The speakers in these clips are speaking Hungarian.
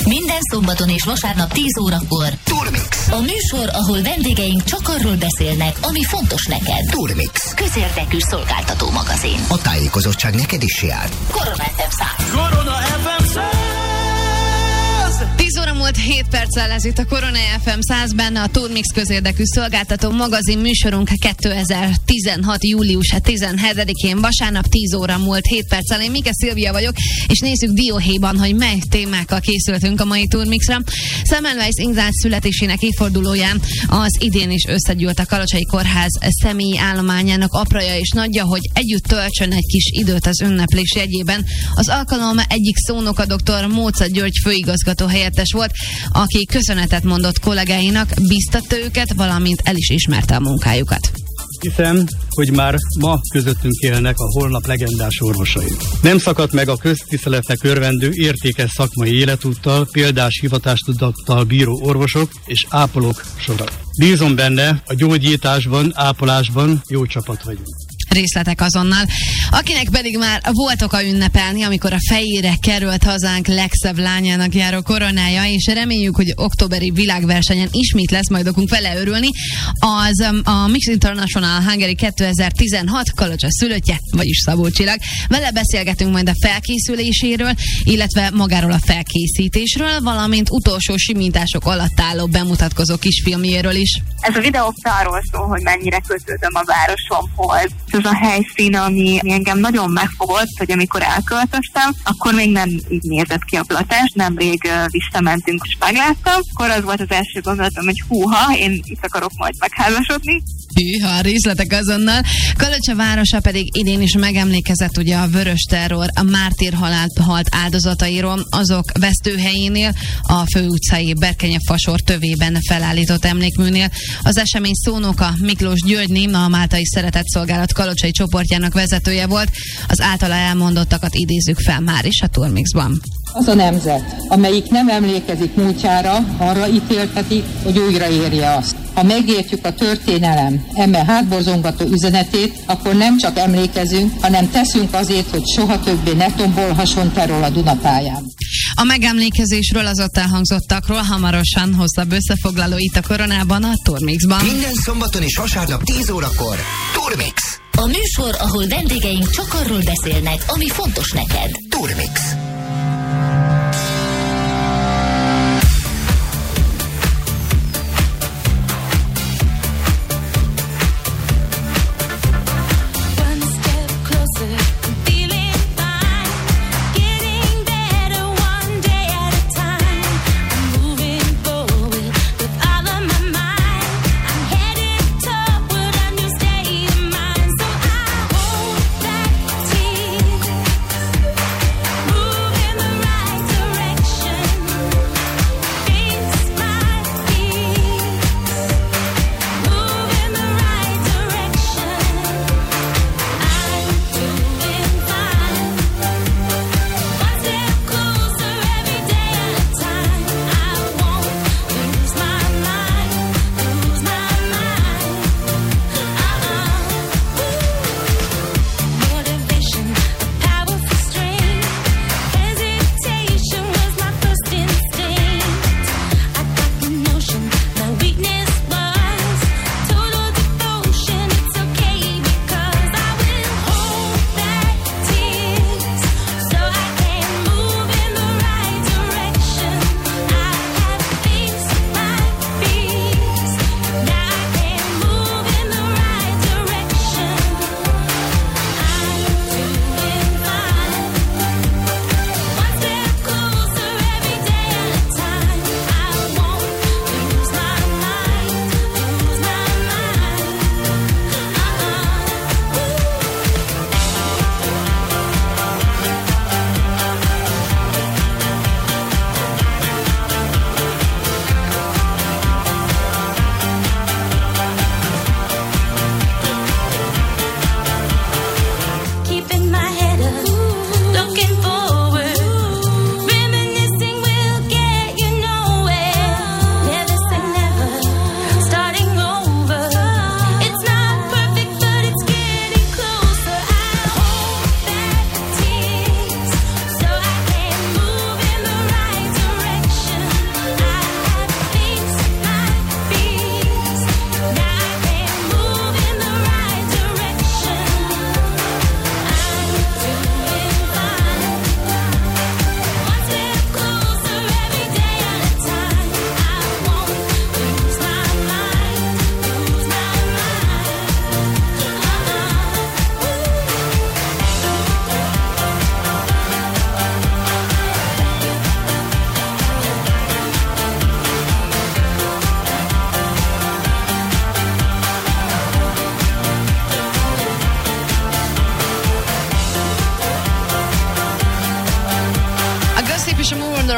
Minden szombaton és vasárnap 10 órakor Turmix. A műsor, ahol vendégeink csak arról beszélnek, ami fontos neked. Turmix. Közérdekű szolgáltató magazin. A tájékozottság neked is jár. Korona FM 100. Korona FM 100. 10 óra múlt 7 perccel, ez itt a Korona FM 100 benne a Turmix közérdekű szolgáltató magazin műsorunk 2016. július 17-én vasárnap 10 óra múlt 7 perccel. Én Mike Szilvia vagyok, és nézzük dióhéjban, hogy mely témákkal készültünk a mai Turmixra. Semmelweis Ingrid születésének évfordulóján az idén is összegyűlt a Kalocsai Kórház személyi állományának apraja és nagyja, hogy együtt töltsön egy kis időt az ünneplés jegyében. Az alkalom egyik szónoka dr. Móca György főigazgató helyettes volt, aki köszönetet mondott kollégáinak, biztatta őket, valamint el is ismerte a munkájukat. Hiszem, hogy már ma közöttünk élnek a holnap legendás orvosai. Nem szakadt meg a köztiszteletnek örvendő értékes szakmai életúttal, példás hivatástudattal bíró orvosok és ápolók sora. Bízom benne, a gyógyításban, ápolásban jó csapat vagyunk. Részletek azonnal. Akinek pedig már volt oka ünnepelni, amikor a fejére került hazánk legszebb lányának járó koronája, és reméljük, hogy októberi világversenyen ismét lesz majd okunk vele örülni, az a Miss International Hungary 2016 Kalocsa szülöttje, vagyis Szabó Csillag. Vele beszélgetünk majd a felkészüléséről, illetve magáról a felkészítésről, valamint utolsó simítások alatt álló bemutatkozó kisfilmjéről is. Ez a videó arról szól, hogy mennyire kötődöm a városomhoz. Ez a helyszín, ami engem nagyon megfogott, hogy amikor elköltöztem, akkor még nem így nézett ki a platás, nemrég visszamentünk és megláttam. Akkor az volt az első gondolatom, hogy húha, én itt akarok majd megházasodni. Hűha, részletek azonnal. Kalocsa városa pedig idén is megemlékezett ugye a vörös terror, a mártírhalált halt áldozatairól, azok vesztőhelyénél, a főutcai Berkenye-fasor tövében felállított emlékműnél. Az esemény szónoka Miklós György, a Máltai Szeretetszolgálat kalocsai csoportjának vezetője volt. Az általa elmondottakat idézzük fel már is a Turmixban. Az a nemzet, amelyik nem emlékezik múltjára, arra ítéltetik, hogy újraérje azt. Ha megértjük a történelem eme hátborzongató üzenetét, akkor nem csak emlékezünk, hanem teszünk azért, hogy soha többé ne tombolhasson terror a Dunatáján. A megemlékezésről, az ott elhangzottakról hamarosan hosszabb összefoglaló itt a Koronában, a Turmixban. Minden szombaton és vasárnap 10 órakor Turmix. A műsor, ahol vendégeink csak arról beszélnek, ami fontos neked. Turmix. Ooh.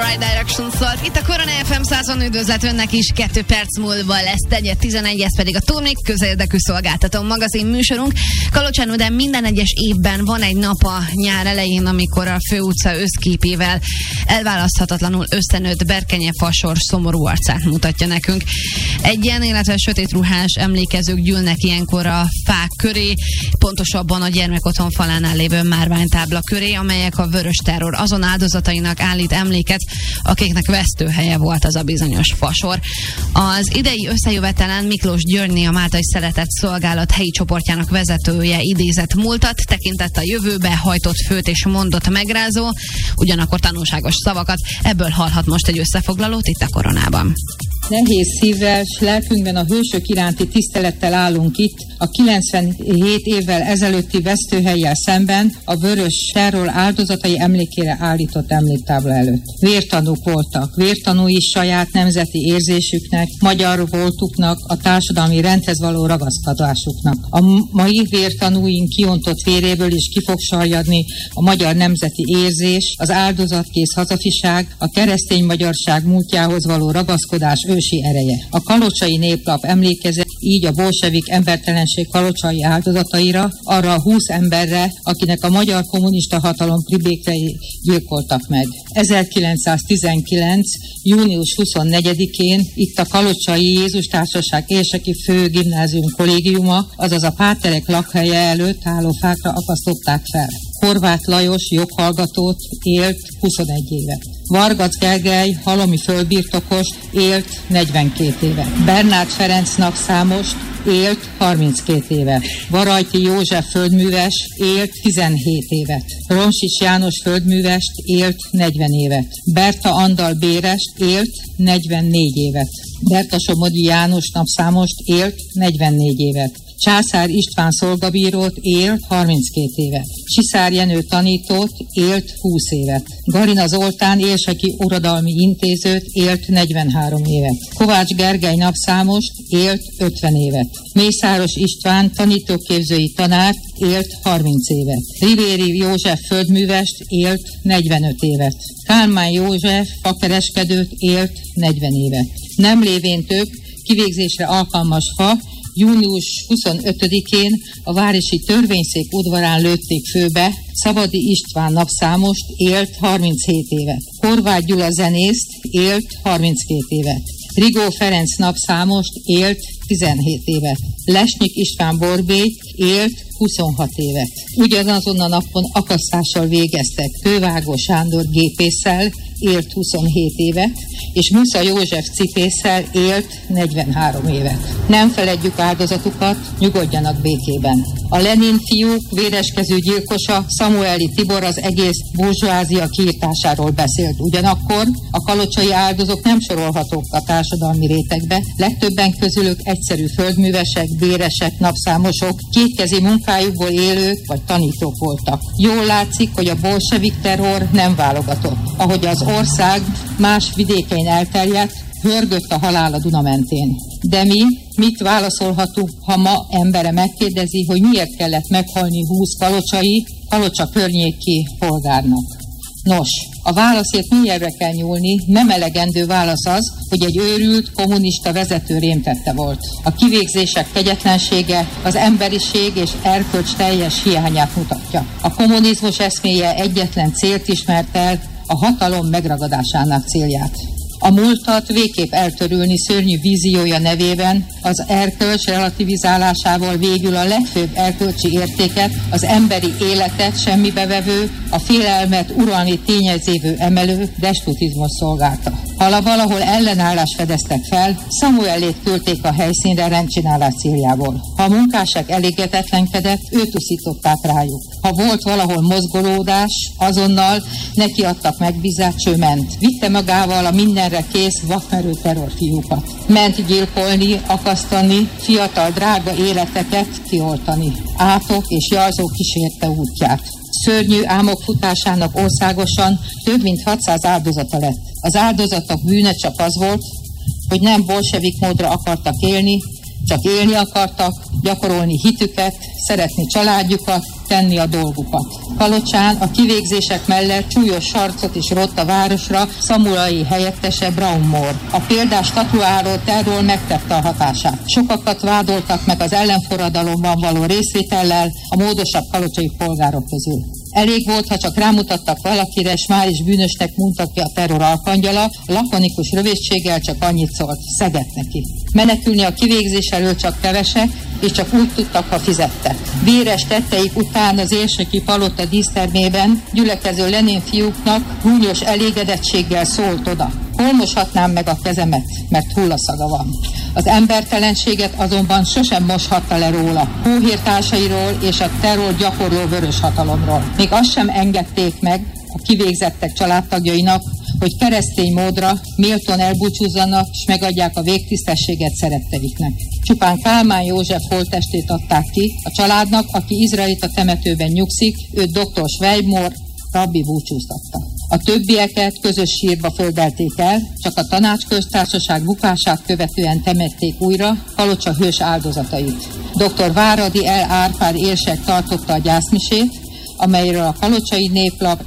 Right Direction szólt. Itt a Korona FM 100-on üdvözlet önnek is, 2 perc múlva lesz 11, ez pedig a Turmix közérdekű szolgáltató magazin műsorunk. Kalocsán de minden egyes évben van egy nap a nyár elején, amikor a főutca összképével elválaszthatatlanul összenőtt Berkenye Fasor szomorú arcát mutatja nekünk. Egyen, illetve sötét ruhás emlékezők gyűlnek ilyenkor a fák köré, pontosabban a gyermekotthon falánál lévő márványtábla köré, amelyek a vörös terror azon áldozatainak állít emléket, akiknek vesztőhelye volt az a bizonyos fasor. Az idei összejövetelen Miklós Györgyné, a Máltai Szeretett Szolgálat helyi csoportjának vezetője idézett múltat, tekintett a jövőbe, hajtott főt és mondott megrázó, ugyanakkor tanulságos szavakat. Ebből hallhat most egy összefoglalót itt a Koronában. Nehéz szívvel s lelkünkben a hősök iránti tisztelettel állunk itt, a 97 évvel ezelőtti vesztőhellyel szemben a vörös terror áldozatai emlékére állított emléktábla előtt. Vértanúk voltak, vértanúi saját nemzeti érzésüknek, magyar voltuknak, a társadalmi rendhez való ragaszkodásuknak. A mai vértanúink kiontott véréből is ki fog sarjadni a magyar nemzeti érzés, az áldozatkész hazafiság, a keresztény magyarság múltjához való ragaszkodás ősi ereje. A kalocsai néplap emlékezett így a bolsevik embertelenség kalocsai áldozataira, arra a 20 emberre, akinek a magyar kommunista hatalom pribékei gyilkoltak meg. 1919. június 24-én itt a Kalocsai Jézus Társaság Érseki Főgimnázium kollégiuma, azaz a páterek lakhelye előtt álló fákra akasztották fel. Horváth Lajos joghallgatót élt 21 évet. Vargac Gergely halomi földbirtokos élt 42 évet. Bernát Ferenc napszámost élt 32 évet. Varajti József földműves élt 17 évet. Ronsics János földművest élt 40 évet. Berta Andal Bérest élt 44 évet. Bertasomogyi János napszámost élt 44 évet. Császár István szolgabírót élt 32 évet. Csiszár Jenő tanítót élt 20 évet. Garina Zoltán érseki uradalmi intézőt élt 43 évet. Kovács Gergely napszámost élt 50 évet. Mészáros István tanítóképzői tanár élt 30 évet. Rivéri József földművest élt 45 évet. Kálmán József fakereskedőt élt 40 évet. Nem lévén több kivégzésre alkalmas fa június 25-én a városi törvényszék udvarán lőtték főbe. Szabadi István napszámost élt 37 évet. Horváth Gyula zenészt élt 32 évet. Rigó Ferenc napszámost élt 17 évet. Lesnyik István Borbély élt 26 évet. Ugyanazon a napon akasztással végeztek Kővágó Sándor gépésszel, élt 27 évet, és Musza József cipésszel élt 43 évet. Nem feledjük áldozatukat, nyugodjanak békében. A Lenin fiúk véreskező gyilkosa Szamueli Tibor az egész burzsóázia kiirtásáról beszélt. Ugyanakkor a kalocsai áldozók nem sorolhatók a társadalmi rétegbe, legtöbben közülük egyszerű földművesek, béresek, napszámosok, kétkezi munkájukból élők vagy tanítók voltak. Jól látszik, hogy a bolsevik terror nem válogatott. Ahogy az ország más vidékein elterjedt, hörgött a halál a Duna mentén. De mi mit válaszolhatunk, ha ma embere megkérdezi, hogy miért kellett meghalni 20 Kalocsa környéki polgárnak? Nos, a válaszért mélyebbre kell nyúlni, nem elegendő válasz az, hogy egy őrült, kommunista vezető rémtette volt. A kivégzések kegyetlensége az emberiség és erkölcs teljes hiányát mutatja. A kommunizmus eszméje egyetlen célt ismert el, a hatalom megragadásának célját. A múltat végképp eltörülni szörnyű víziója nevében az erkölcs relativizálásával végül a legfőbb erkölcsi értéket, az emberi életet semmibevevő, a félelmet uralni tényezévő emelő despotizmus szolgálta. Ha valahol ellenállás fedeztek fel, Samuelét küldték a helyszínre rendcsinálás céljából. Ha a munkásság elégedetlenkedett, őt uszították rájuk. Ha volt valahol mozgolódás, azonnal nekiadtak megbízást, ő ment. Vitte magával a mindenre kész vakmerő terrorfiúkat. Ment gyilkolni, akasztani, fiatal drága életeket kioltani. Átok és jelzók kísérte útját. Szörnyű álmok futásának országosan több mint 600 áldozata lett. Az áldozatok bűne csak az volt, hogy nem bolsevik módra akartak élni, Csak élni akartak, gyakorolni hitüket, szeretni családjukat, tenni a dolgukat. Kalocsán a kivégzések mellett súlyos sarcot is rott a városra szamurái helyettese Brown Moore. A példás tatuáló terror megtette a hatását. Sokakat vádoltak meg az ellenforradalomban való részvétellel a módosabb kalocsai polgárok közül. Elég volt, ha csak rámutattak valakire, és már is bűnösnek mondta ki a terror arkangyala, lakonikus rövidséggel csak annyit szólt, szegett neki. Menekülni a kivégzés elől csak kevesek, és csak úgy tudtak, ha fizette. Véres tetteik után az érseki palota dísztermében gyülekező Lenin fiúknak gúnyos elégedettséggel szólt oda. Hol moshatnám meg a kezemet, mert hullaszaga van. Az embertelenséget azonban sosem moshatta le róla, hóhértársairól és a terror gyakorló vörös hatalomról. Még azt sem engedték meg a kivégzettek családtagjainak, hogy keresztény módra méltón elbúcsúzzanak, és megadják a végtisztességet szeretteiknek. Csupán Kálmán József holttestét adták ki a családnak, aki izraelita temetőben nyugszik, őt dr. Schweibmore rabbi búcsúztatta. A többieket közös sírba földelték el, csak a tanácsköztársaság bukását követően temették újra Kalocsa hős áldozatait. Dr. Váradi L. Árpád érsek tartotta a gyászmisét, amelyről a Kalocsai Néplap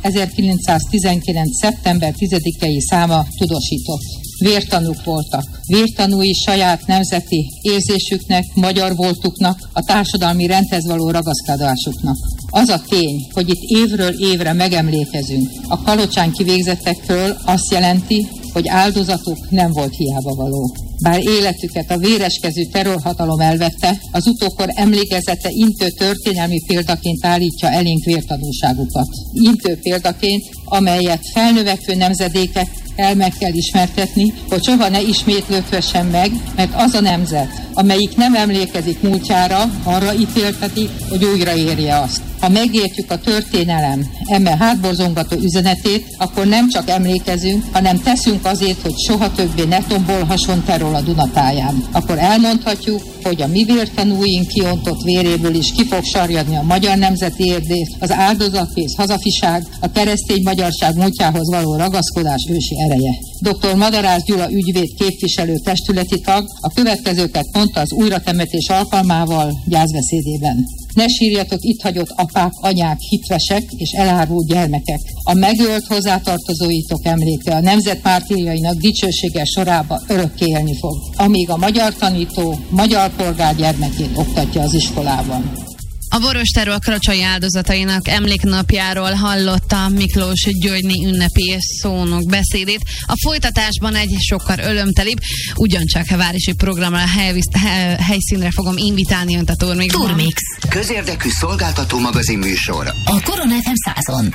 1919. szeptember 10-i száma tudósított. Vértanúk voltak. Vértanúi saját nemzeti érzésüknek, magyar voltuknak, a társadalmi rendhez való ragaszkodásuknak. Az a tény, hogy itt évről évre megemlékezünk a Kalocsán kivégzettekről, azt jelenti, hogy áldozatuk nem volt hiába való. Bár életüket a véreskezű terrorhatalom elvette, az utókor emlékezete intő történelmi példaként állítja elénk vértanúságukat. Intő példaként, amelyet felnövekvő nemzedékek meg kell ismertetni, hogy soha ne ismétlődhessen meg, mert az a nemzet, amelyik nem emlékezik múltjára, arra ítéltetik, hogy újraérje azt. Ha megértjük a történelem eme hátborzongató üzenetét, akkor nem csak emlékezünk, hanem teszünk azért, hogy soha többé ne tombolhasson terror a Dunatáján. Akkor elmondhatjuk, hogy a mi vértanúink kiontott véréből is ki fog sarjadni a magyar nemzeti érdés, az áldozatkész hazafiság, a keresztény magyarság múltjához való ragaszkodás ősi ereje. Dr. Madarász Gyula ügyvéd képviselő testületi tag a következőket mondta az újratemetés alkalmával gyászbeszédében. Ne sírjatok itt hagyott apák, anyák, hitvesek és elárult gyermekek. A megölt hozzátartozóitok emléke a nemzet mártírjainak dicsőséges sorába örökké élni fog, amíg a magyar tanító magyar polgár gyermekét oktatja az iskolában. A Boros terror kalocsai áldozatainak emléknapjáról hallotta Miklós Györgyi ünnepi szónok beszédét. A folytatásban egy sokkal örömtelibb, ugyancsak a városi programra helyszínre fogom invitálni önt a Turmixban. Turmix. Közérdekű szolgáltató magazin műsor. A Korona FM 100-on.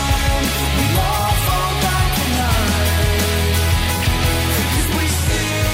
We still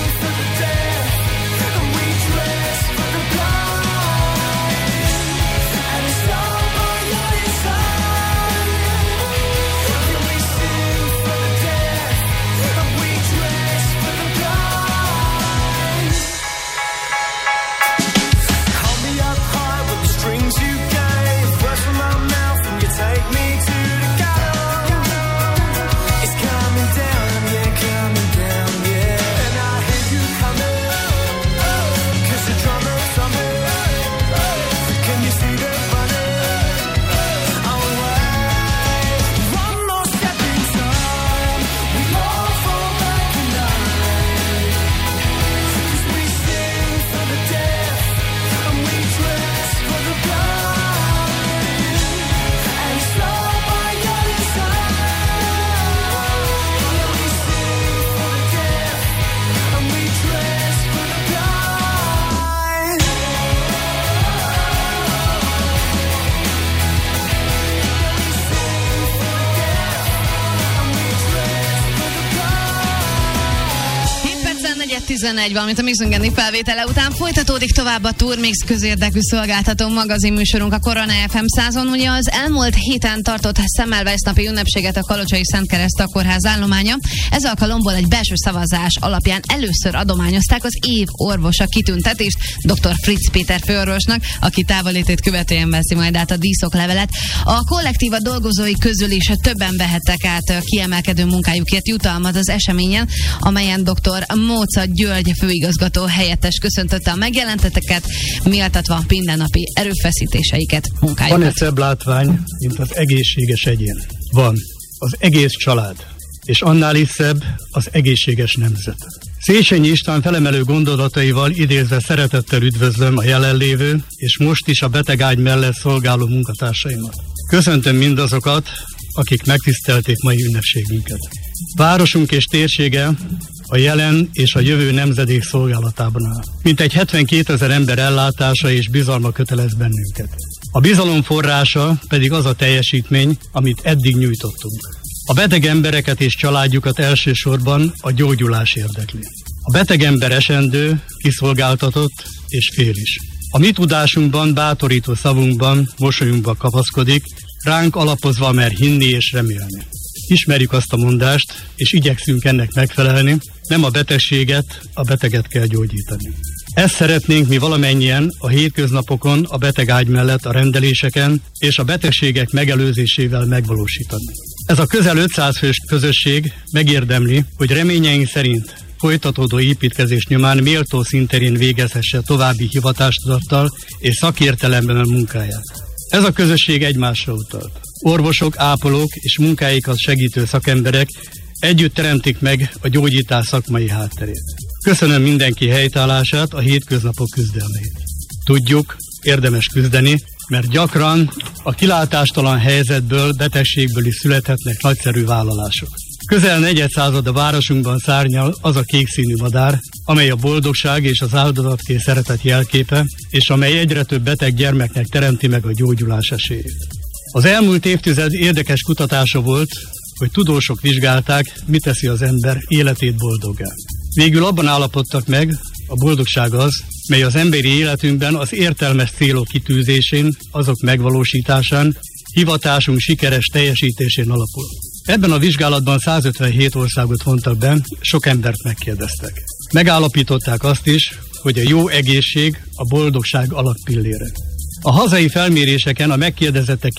11, valamint a Mixingeni felvétele után folytatódik tovább a Turmix közérdekű szolgáltató magazinműsorunk a Korona FM 100-on. Ugye az elmúlt héten tartott Semmelweis napi ünnepséget a Kalocsai Szentkereszt kórház állománya. Ez alkalomból egy belső szavazás alapján először adományozták az év orvosa kitüntetést dr. Fritz Péter főorvosnak, aki távollétét követően veszi majd át a díszoklevelet. A kollektíva dolgozói közül is többen vehettek át kiemelkedő munkájukért jutalmat az eseményen, amelyen dr. Móca György főigazgató helyettes köszöntötte a megjelenteteket, méltatva mindennapi erőfeszítéseiket, munkájukat. Van egy szebb látvány, mint az egészséges egyén. Van az egész család, és annál is szebb az egészséges nemzet. Széchenyi István felemelő gondolataival idézve szeretettel üdvözlöm a jelenlévő, és most is a betegágy mellett szolgáló munkatársaimat. Köszöntöm mindazokat, akik megtisztelték mai ünnepségünket. Városunk és térsége a jelen és a jövő nemzedék szolgálatában áll. Mintegy 72 000 ember ellátása és bizalma kötelez bennünket. A bizalom forrása pedig az a teljesítmény, amit eddig nyújtottunk. A beteg embereket és családjukat elsősorban a gyógyulás érdekli. A beteg ember esendő, kiszolgáltatott és fél is. A mi tudásunkban, bátorító szavunkban, mosolyunkban kapaszkodik, ránk alapozva mer hinni és remélni. Ismerjük azt a mondást, és igyekszünk ennek megfelelni, nem a betegséget, a beteget kell gyógyítani. Ezt szeretnénk mi valamennyien a hétköznapokon, a betegágy mellett a rendeléseken és a betegségek megelőzésével megvalósítani. Ez a közel 500 fős közösség megérdemli, hogy reményeink szerint folytatódó építkezés nyomán méltó szinterén végezhesse további hivatástudattal és szakértelemben a munkáját. Ez a közösség egymásra utalt. Orvosok, ápolók és munkáikat segítő szakemberek együtt teremtik meg a gyógyítás szakmai hátterét. Köszönöm mindenki helytállását, a hétköznapok küzdelmét. Tudjuk, érdemes küzdeni, mert gyakran a kilátástalan helyzetből, betegségből is születhetnek nagyszerű vállalások. Közel negyedszázad a városunkban szárnyal az a kékszínű madár, amely a boldogság és az áldozatkész szeretet jelképe, és amely egyre több beteg gyermeknek teremti meg a gyógyulás esélyét. Az elmúlt évtized érdekes kutatása volt, hogy tudósok vizsgálták, mit teszi az ember életét boldoggá. Végül abban állapodtak meg, a boldogság az, mely az emberi életünkben az értelmes célok kitűzésén, azok megvalósításán, hivatásunk sikeres teljesítésén alapul. Ebben a vizsgálatban 157 országot vontak be, sok embert megkérdeztek. Megállapították azt is, hogy a jó egészség a boldogság alappillére. A hazai felméréseken a megkérdezettek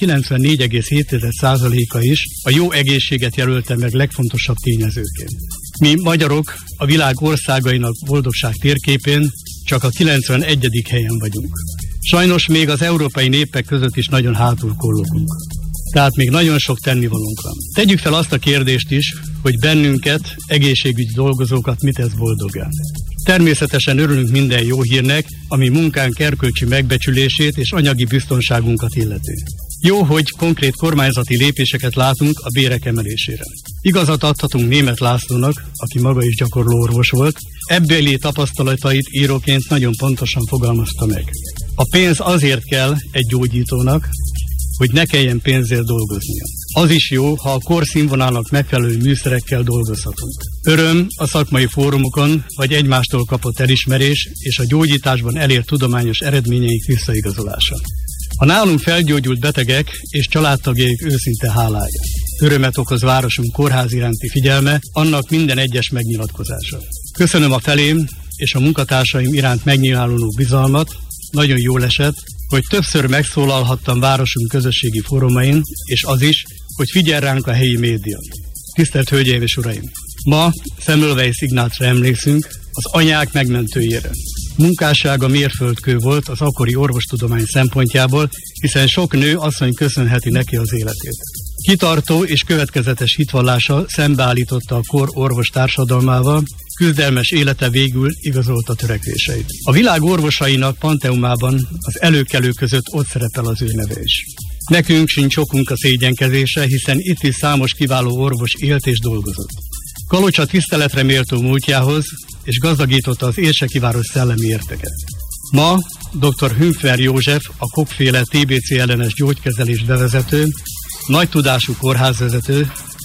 94,7%-a is a jó egészséget jelölte meg legfontosabb tényezőként. Mi magyarok a világ országainak boldogság térképén csak a 91. helyen vagyunk. Sajnos még az európai népek között is nagyon hátul kollogunk. Tehát még nagyon sok tennivalónk van. Tegyük fel azt a kérdést is, hogy bennünket, egészségügyi dolgozókat mit tesz boldoggá. Természetesen örülünk minden jó hírnek, ami munkánk erkölcsi megbecsülését és anyagi biztonságunkat illeti. Jó, hogy konkrét kormányzati lépéseket látunk a bérek emelésére. Igazat adhatunk Németh Lászlónak, aki maga is gyakorló orvos volt, ebbéli tapasztalatait íróként nagyon pontosan fogalmazta meg. A pénz azért kell egy gyógyítónak, hogy ne kelljen pénzért dolgoznia. Az is jó, ha a korszínvonalnak megfelelő műszerekkel dolgozhatunk. Öröm a szakmai fórumokon vagy egymástól kapott elismerés és a gyógyításban elért tudományos eredményeik visszaigazolása. A nálunk felgyógyult betegek és családtagjaik őszinte hálája. Örömet okoz városunk kórház iránti figyelme, annak minden egyes megnyilatkozása. Köszönöm a felém és a munkatársaim iránt megnyilvánuló bizalmat, nagyon jól esett, hogy többször megszólalhattam városunk közösségi fórumain, és az is, hogy figyel ránk a helyi média. Tisztelt Hölgyeim és Uraim! Ma Semmelweis Ignácra emlékszünk, az anyák megmentőjére. Munkássága mérföldkő volt az akkori orvostudomány szempontjából, hiszen sok nő asszony köszönheti neki az életét. Kitartó és következetes hitvallása szembeállította a kor orvos társadalmával, küzdelmes élete végül igazolta törekvéseit. A világ orvosainak panteumában az előkelők között ott szerepel az ő neve is. Nekünk sincs okunk a szégyenkezésre, hiszen itt is számos kiváló orvos élt és dolgozott. Kalocsa tiszteletre méltó múltjához, és gazdagította az érseki város szellemi érteket. Ma dr. Hümpfer József, a Koch-féle TBC ellenes gyógykezelés bevezető, nagy tudású kórházvezető,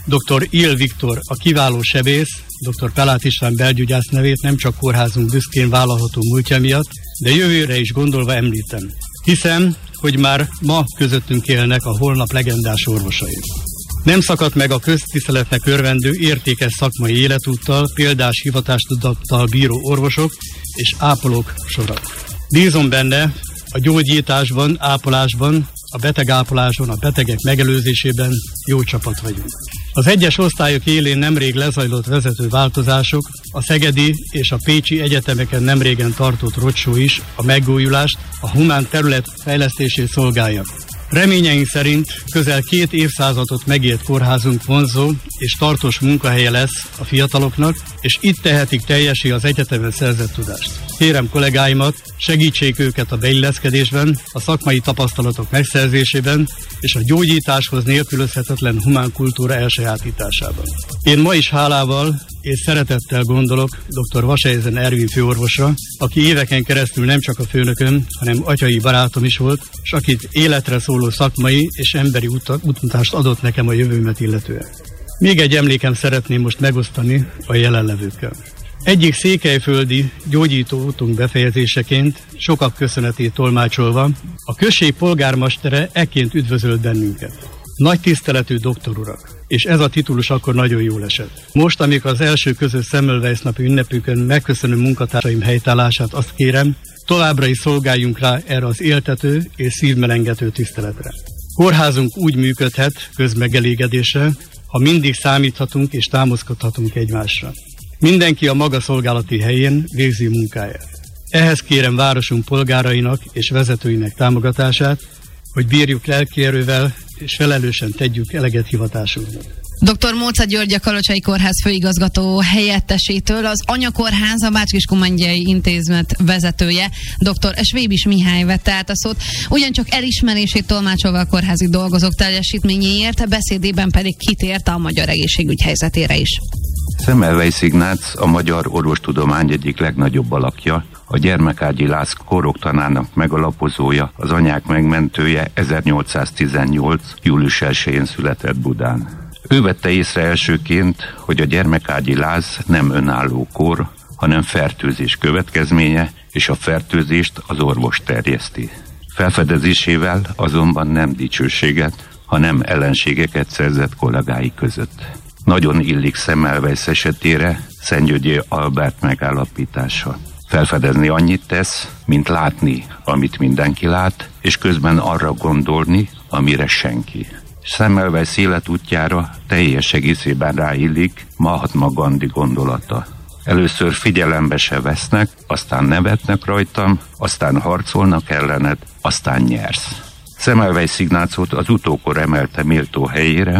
Dr. Il Viktor, a kiváló sebész, dr. Pelát István belgyógyász nevét nem csak kórházunk büszkén vállalható múltja miatt, de jövőre is gondolva említem. Hiszem, hogy már ma közöttünk élnek a holnap legendás orvosai. Nem szakadt meg a köztiszteletnek örvendő értékes szakmai életúttal, példás hivatástudattal bíró orvosok és ápolók sora. Bízom benne, a gyógyításban, ápolásban, a betegápolásban, a betegek megelőzésében jó csapat vagyunk. Az egyes osztályok élén nemrég lezajlott vezető változások, a szegedi és a pécsi egyetemeken nemrégen tartott roadshow is a megújulást, a humán terület fejlesztését szolgálja. Reményeink szerint közel 2 évszázadot megélt kórházunk vonzó és tartós munkahelye lesz a fiataloknak, és itt tehetik teljessé az egyetemen szerzett tudást. Kérem kollégáimat, segítsék őket a beilleszkedésben, a szakmai tapasztalatok megszerzésében és a gyógyításhoz nélkülözhetetlen humán kultúra elsajátításában. Én ma is hálával és szeretettel gondolok dr. Vasejzen Ervin főorvosra, aki éveken keresztül nem csak a főnököm, hanem atyai barátom is volt, és akit életre szóló szakmai és emberi útmutatást adott nekem a jövőmet illetően. Még egy emlékem szeretném most megosztani a jelenlevőkkel. Egyik székelyföldi gyógyító útunk befejezéseként, sokak köszönetét tolmácsolva, a község polgármestere ekként üdvözölt bennünket. Nagy tiszteletű doktorurak, és ez a titulus akkor nagyon jól esett. Most, amikor az első közös Semmelweis napi ünnepükön megköszönöm munkatársaim helytállását, azt kérem, továbbra is szolgáljunk rá erre az éltető és szívmelengető tiszteletre. Kórházunk úgy működhet közmegelégedésre, ha mindig számíthatunk és támaszkodhatunk egymásra. Mindenki a maga szolgálati helyén végzi munkáját. Ehhez kérem városunk polgárainak és vezetőinek támogatását, hogy bírjuk lelkierővel és felelősen tegyük eleget hivatásunknak. Dr. Móca György, a Kalocsai Kórház főigazgató helyettesétől, az Anyakórház, a Bács-Kiskun-Megyei Intézet vezetője, dr. Svébis Mihály vette át a szót, ugyancsak elismerését tolmácsolva a kórházi dolgozók teljesítményéért, beszédében pedig kitért a magyar egészségügy helyzetére is. Semmelweis Ignác a magyar orvostudomány egyik legnagyobb alakja, a Gyermekágyi László kóroktanának megalapozója, az anyák megmentője 1818. július 1-én született Budán. Ő vette észre elsőként, hogy a Gyermekágyi Láz nem önálló kór, hanem fertőzés következménye, és a fertőzést az orvos terjeszti. Felfedezésével azonban nem dicsőséget, hanem ellenségeket szerzett kollégái között. Nagyon illik Semmelweis esetére Szentgyörgyi Albert megállapítása. Felfedezni annyit tesz, mint látni, amit mindenki lát, és közben arra gondolni, amire senki. Semmelweis életútjára teljes egészében ráillik Mahatma Gandhi gondolata. Először figyelembe se vesznek, aztán nevetnek rajtam, aztán harcolnak ellened, aztán nyersz. Semmelweis Ignácot az utókor emelte méltó helyére,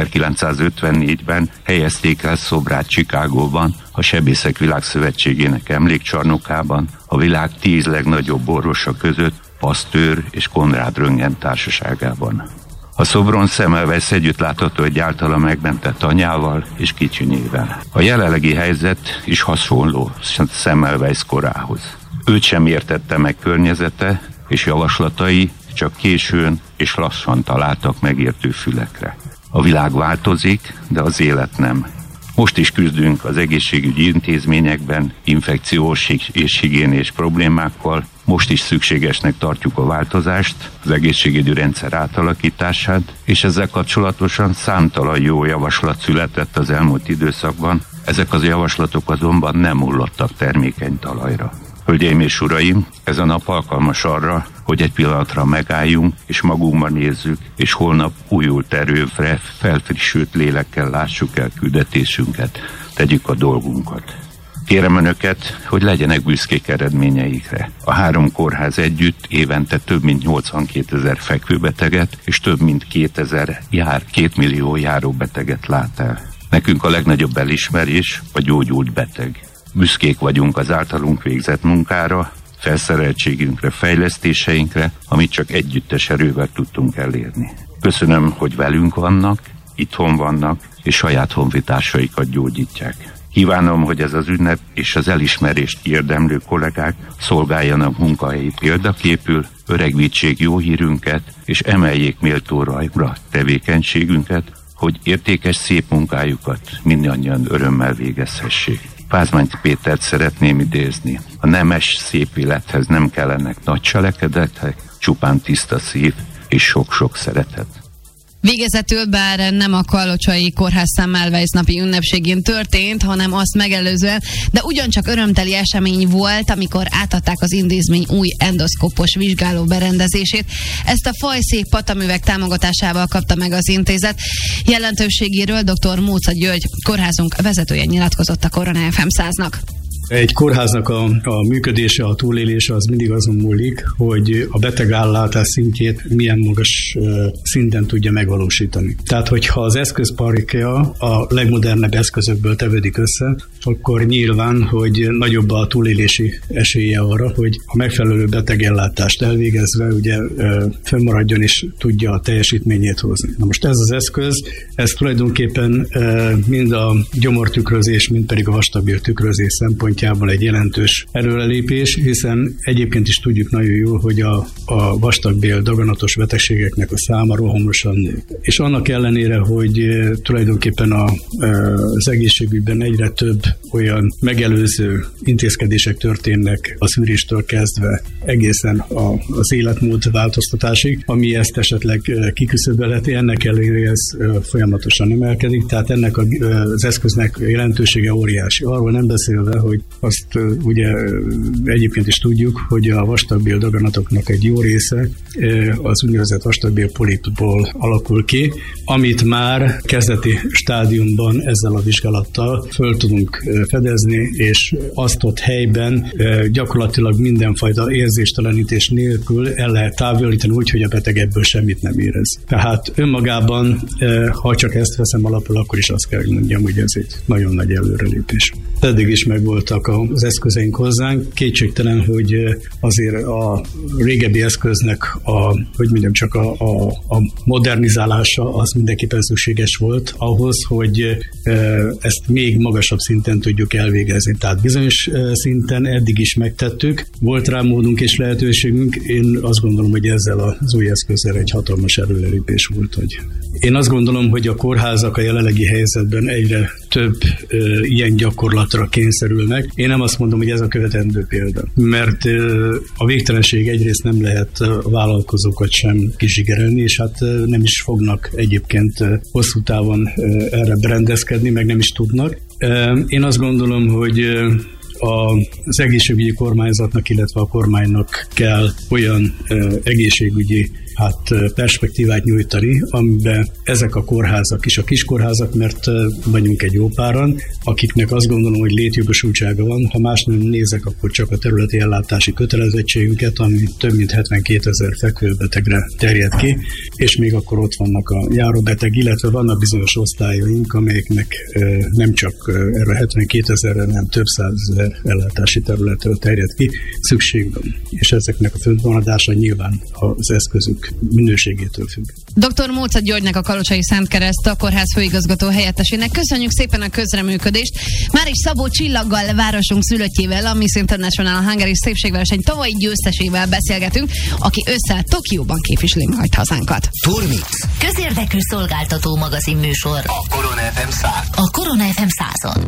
1954-ben helyezték el szobrát Chicagóban, a Sebészek Világszövetségének emlékcsarnokában, a világ 10 legnagyobb orvosa között, Pasteur és Konrád Röntgen társaságában. A szobron Semmelweis együtt látható egy általa megmentett anyával és kicsinyével. A jelenlegi helyzet is hasonló Semmelweis korához. Őt sem értette meg környezete, és javaslatai csak későn és lassan találtak megértő fülekre. A világ változik, de az élet nem. Most is küzdünk az egészségügyi intézményekben infekciós és higiénés problémákkal, most is szükségesnek tartjuk a változást, az egészségügyi rendszer átalakítását, és ezzel kapcsolatosan számtalan jó javaslat született az elmúlt időszakban, ezek az javaslatok azonban nem hullottak termékeny talajra. Hölgyeim és uraim, ez a nap alkalmas arra, hogy egy pillanatra megálljunk, és magunkban nézzük, és holnap újult erőre, felfrissült lélekkel lássuk el küldetésünket, tegyük a dolgunkat. Kérem önöket, hogy legyenek büszkék eredményeikre. A 3 kórház együtt évente több mint 82 000 fekvőbeteget, és több mint 2 millió járóbeteget lát el. Nekünk a legnagyobb elismerés a gyógyult beteg. Büszkék vagyunk az általunk végzett munkára, felszereltségünkre, fejlesztéseinkre, amit csak együttes erővel tudtunk elérni. Köszönöm, hogy velünk vannak, itthon vannak, és saját honfitársaikat gyógyítják. Kívánom, hogy ez az ünnep és az elismerést kiérdemlő kollégák szolgáljanak munkahelyi példaképül, öregvítsék jó hírünket, és emeljék méltó rajra tevékenységünket, hogy értékes szép munkájukat mindannyian örömmel végezhessék. Pázmány Pétert szeretném idézni. A nemes szép élethez nem kellenek nagy cselekedetek, csupán tiszta szív és sok-sok szeretet. Végezetül, bár nem a Kalocsai Kórház Semmelweis napi ünnepségén történt, hanem azt megelőzően, de ugyancsak örömteli esemény volt, amikor átadták az intézmény új endoszkópos vizsgáló berendezését. Ezt a fajszék patamüveg támogatásával kapta meg az intézet. Jelentőségéről dr. Móca György, kórházunk vezetője nyilatkozott a Korona FM 100-nak. Egy kórháznak a működése, a túlélése az mindig azon múlik, hogy a betegállátás szintjét milyen magas szinten tudja megvalósítani. Tehát, hogyha az eszközparkja a legmodernebb eszközökből tevődik össze, akkor nyilván, hogy nagyobb a túlélési esélye arra, hogy a megfelelő betegellátást elvégezve ugye fennmaradjon és tudja a teljesítményét hozni. Na most ez az eszköz, ez tulajdonképpen mind a gyomortükrözés, mind pedig a vastagbél tükrözés szempontjából egy jelentős előrelépés, hiszen egyébként is tudjuk nagyon jól, hogy a vastagbél daganatos betegségeknek a száma rohamosan nő. És annak ellenére, hogy tulajdonképpen az egészségügyben egyre több olyan megelőző intézkedések történnek a szűréstől kezdve egészen az életmód változtatásig, ami ezt esetleg kiküszöbölheti, ennek ellenére ez folyamatosan emelkedik, tehát ennek az eszköznek jelentősége óriási. Arról nem beszélve, hogy azt ugye egyébként is tudjuk, hogy a vastagbél daganatoknak egy jó része az úgynevezett vastagbél polipból alakul ki, amit már kezdeti stádiumban ezzel a vizsgálattal föl tudunk fedezni, és azt ott helyben gyakorlatilag mindenfajta érzéstelenítés nélkül el lehet távolítani úgy, hogy a beteg ebből semmit nem érez. Tehát önmagában, ha csak ezt veszem alapul, akkor is azt kell mondjam, hogy ez egy nagyon nagy előrelépés. Eddig is megvoltak az eszközeink hozzánk. Kétségtelen, hogy azért a régebbi eszköznek csak a modernizálása az mindenképpen szükséges volt ahhoz, hogy ezt még magasabb szinten tudjuk elvégezni. Tehát bizonyos szinten eddig is megtettük, volt rá módunk és lehetőségünk. Én azt gondolom, hogy ezzel az új eszközzel egy hatalmas előrelépés volt. Én azt gondolom, hogy a kórházak a jelenlegi helyzetben egyre több ilyen gyakorlatra kényszerülnek. Én nem azt mondom, hogy ez a követendő példa, mert a végtelenség egyrészt nem lehet a vállalkozókat sem kizsigerelni, és hát nem is fognak egyébként hosszú távon erre berendezkedni, meg nem is tudnak. Én azt gondolom, hogy az egészségügyi kormányzatnak, illetve a kormánynak kell olyan egészségügyi perspektívát nyújtani, amiben ezek a kórházak is, a kiskórházak, mert vagyunk egy jó páran, akiknek azt gondolom, hogy létjogosultsága van. Ha más nem nézek, akkor csak a területi ellátási kötelezettségünket, ami több mint 72 000 fekvőbetegre terjed ki, és még akkor ott vannak a járóbeteg, illetve vannak bizonyos osztályaink, amelyeknek nem csak erre 72 000-re, nem több 100 000 ellátási területről terjed ki, szükség van. És ezeknek a fönnmaradása nyilván az eszközük minőségétől függ. Dr. Móca Györgynek, a Kalocsai Szent Kereszt, a kórház főigazgató helyettesének köszönjük szépen a közreműködést. Már is Szabó Csillaggal, városunk szülöttjével, a Miss International Hungary szépségverseny tavalyi győztesével beszélgetünk, aki ősszel Tokióban képviseli majd hazánkat. Turmix. Közérdekű szolgáltató magazin műsor. A Korona FM 100. A Korona FM 100-on.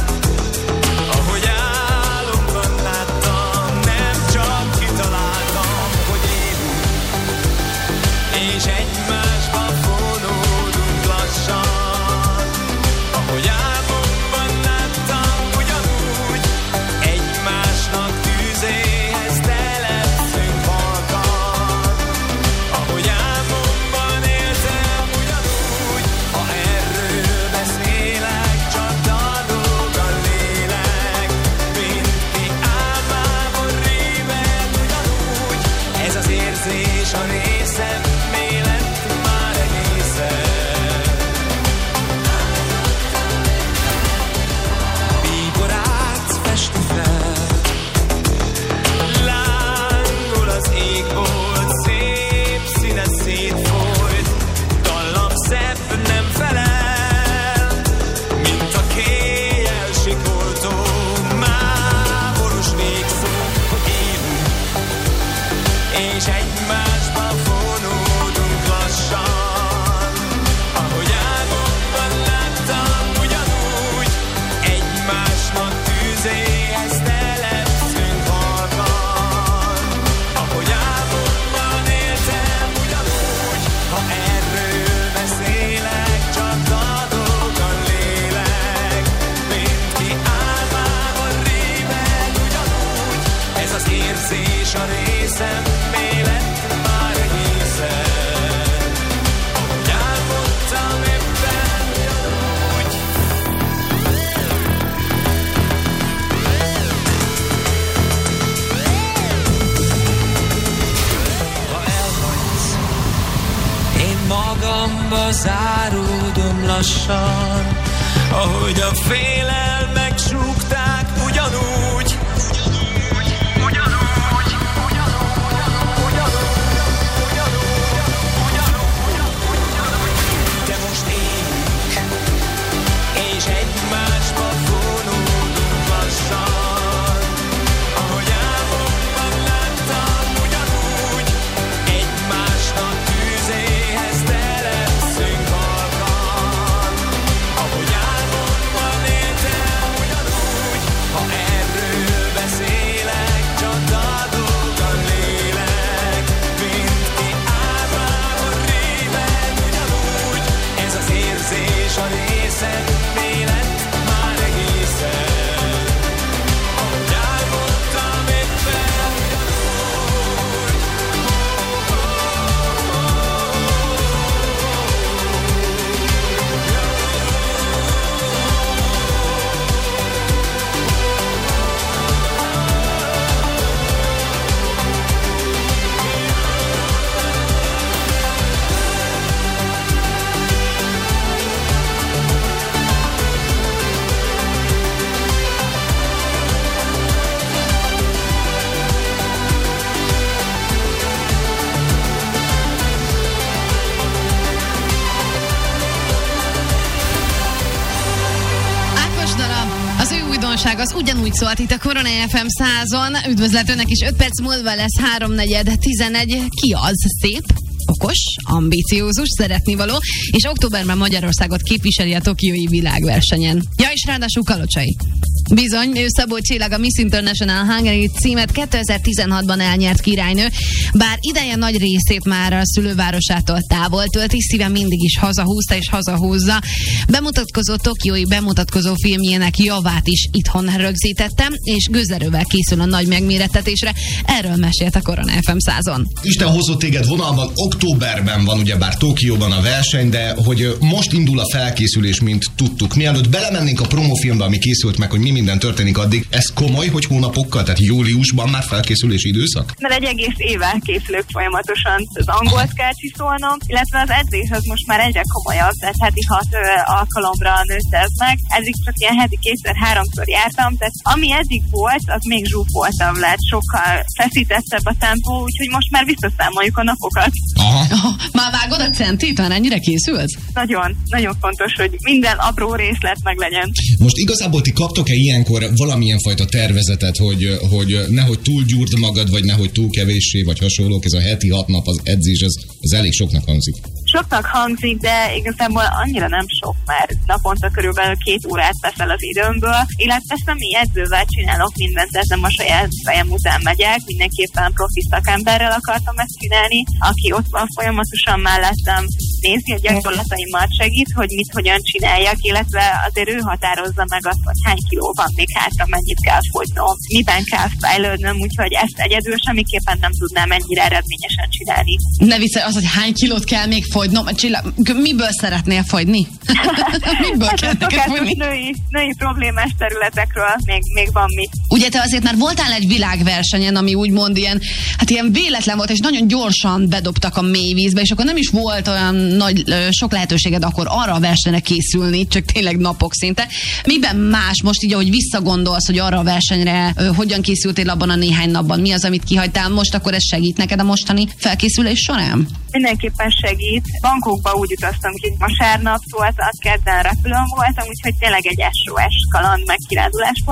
Ahogy álomban láttam, nem csak kitaláltam. egymásba fonódunk lassan. Ahogy álmomban láttam, ugyanúgy egymásnak tűzéhez telepszünk halkan. Ahogy álmomban éltem, ugyanúgy, ha erről beszélek, csak dadoggan lélek. Mindki álmában rémeg, ugyanúgy, ez az érzés a részem, mi lett már egészen. Ahogy álmodtam éppen ugyanúgy. Ha elhagysz, én magamba záródom lassan, ahogy a félelmek súgták, ugyanúgy. De most éljük, és egymásba fonódunk lassan. Ahogy álmomban láttam, ugyanúgy egymásnak tűzéhez telepszünk halkan. Ahogy álmomban éltem, ugyanúgy, ha erről beszélek, csak dadoggan lélek. Mindki álmában rémeg, ugyanúgy, ez az érzés a részem, mi lett már egészen. Ahogy álmodtam éppen ugyanúgy. Ákos dala, az ő újdonság, az ugyanúgy szólt itt a Korona FM 100-on. Üdvözlet önnek is, 5 perc múlva lesz 3:4-11. Ki az? Szép, okos, ambiciózus, szeretnivaló, és októberben Magyarországot képviseli a tokiói világversenyen. Ja, és ráadásul kalocsai. Bizony, ő Szabó Csillag, a Miss International Hungary címet 2016-ban elnyert királynő, bár ideje nagy részét már a szülővárosától távol tölti, szíve mindig is hazahúzta és hazahúzza. Bemutatkozó tokiói bemutatkozó filmjének javát is itthon rögzítette, és gőzerővel készül a nagy megmérettetésre. Erről mesélt a Korona FM 100-on. Isten hozott téged vonalban, októberben van ugyebár Tokióban a verseny, de hogy most indul a felkészülés, mint tudtuk. Mielőtt belemennénk a promófilmbe, ami készült meg, hogy mi minden történik addig, ez komoly, hogy hónapokkal, tehát júliusban már felkészülési időszak? Mert egy egész évvel készülök folyamatosan, az angolt kell csiszolnom, illetve az edzés az most már egyre komolyabb, tehát heti 6 alkalomra nőtt ez meg. Eddig csak ilyen heti 2-3-szor jártam, tehát ami eddig volt, az még zsúfoltabb lett, sokkal feszítettebb a tempó, úgyhogy most már visszaszámoljuk a napokat. Aha. Már vágod a centit? Már ennyire készülsz? Nagyon, nagyon fontos, hogy minden apró részlet meg legyen. Most igazából ti kaptok-e ilyenkor valamilyen fajta tervezetet, hogy nehogy túl gyúrd magad, vagy nehogy túl kevéssé, vagy hasonlók, ez a heti 6 nap az edzés, az elég soknak hangzik. Soknak hangzik, de igazából annyira nem sok, mert naponta körülbelül 2 órát veszel az időmből, illetve személyi edzővel csinálok mindent, tehát nem a saját fejem után megyek, mindenképpen profi szakemberrel akartam ezt csinálni, aki ott van folyamatosan mellettem, nézi a gyakorlataimmal, segít, hogy mit hogyan csináljak, illetve azért ő határozza meg azt, hogy hány kiló van még hátra, mennyit kell fogynom, miben kell fejlődnöm, úgyhogy ezt egyedül semmiképpen nem tudnám ennyire eredményesen csinálni. Ne viccelj, az, hogy hány kilót kell még fogynom? Csillag, miből szeretnél fogyni? Miből kell neked fogyni? Női problémás területekről még van mit. Ugye te azért már voltál egy világversenyen, ami úgymond ilyen véletlen volt, és nagyon gyorsan bedobtak a mélyvízbe, és akkor nem is volt olyan sok lehetőséged akkor arra a versenyre készülni, csak tényleg napok szinte. Miben más most így, ahogy visszagondolsz, hogy arra a versenyre hogyan készültél abban a néhány napban? Mi az, amit kihagytál most, akkor ez segít neked a mostani felkészülés során? Mindenképpen segít. Bangkokba úgy utaztam, hogy vasárnap volt, kedden repülőn voltam, úgyhogy tényleg egy SOS kaland meg kirándulás volt. És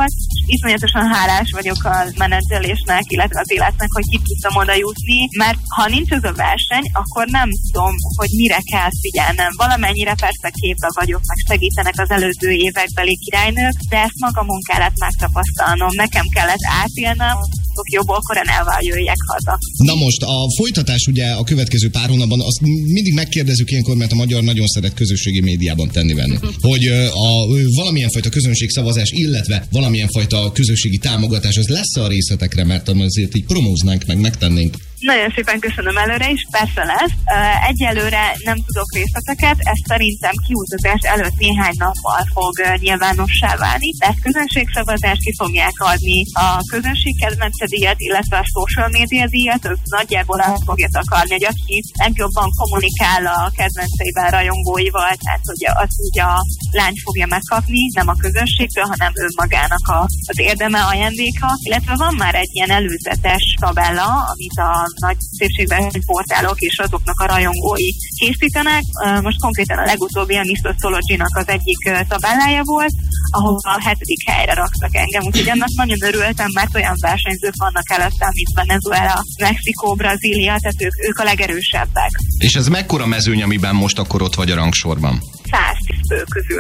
iszonyatosan hálás vagyok a menedzselésnek, illetve az életnek, hogy ki tudtam oda jutni, mert ha nincs ez a verseny, akkor nem tudom, hogy mire kell figyelnem. Valamennyire persze képbe vagyok, meg segítenek az előző évekbeli királynők, de ezt magamon kellett megtapasztalnom, nekem kellett átélnem, Tokióból korán eljöjjek haza. Na most a folytatás ugye a következő pár hónapban, azt mindig megkérdezzük ilyenkor, mert a magyar nagyon szeret közösségi médiában tenni-venni, hogy valamilyen fajta közönségszavazás, illetve valamilyen fajta közösségi támogatás, az lesz a részletekre, mert azért így promóznánk meg, megtennénk. Nagyon szépen köszönöm előre is, persze lesz. Egyelőre nem tudok részleteket, ez szerintem kiutazás előtt néhány nappal fog nyilvánossá válni. Tehát közönségszavazást ki fogják adni a közönség kedvence díjat, illetve a social media díjat, az nagyjából azt fogja takarni, hogy aki legjobban kommunikál a kedvenceivel, rajongóival, tehát hogy azt úgy a lány fogja megkapni, nem a közönségtől, hanem önmagának az érdeme, ajándéka. Illetve van már egy ilyen előzetes tabella, amit a nagy szépségversenyportálok és azoknak a rajongói készítenek. Most konkrétan a legutóbbi a Miss Astrology-nak az egyik tabellája volt, ahol a 7. helyre raktak engem, úgyhogy annak nagyon örültem, mert olyan versenyzők vannak előttem, mint Venezuela, Mexikó, Brazília, tehát ők a legerősebbek. És ez mekkora mezőny, amiben most akkor ott vagy a rangsorban? 110 fő közül.